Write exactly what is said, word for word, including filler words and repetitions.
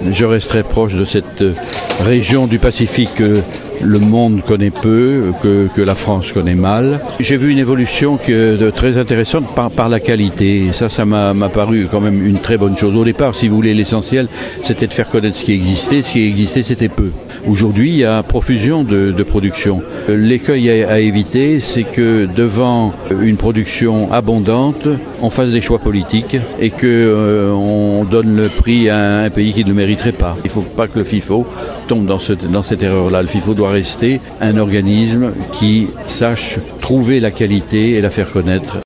je resterai proche de cette région du Pacifique que le monde connaît peu, que, que la France connaît mal. J'ai vu une évolution que, de, très intéressante par, par la qualité. Et ça, ça m'a, m'a paru quand même une très bonne chose. Au départ, si vous voulez, l'essentiel, c'était de faire connaître ce qui existait. Ce qui existait, c'était peu. Aujourd'hui, il y a profusion de, de production. L'écueil à, à éviter, c'est que devant une production abondante, on fasse des choix politiques et qu'on euh, donne le prix à un pays qui ne le mériterait pas. Il ne faut pas que le FIFO tombe dans, ce, dans cette erreur-là. Le FIFO doit rester un organisme qui sache trouver la qualité et la faire connaître.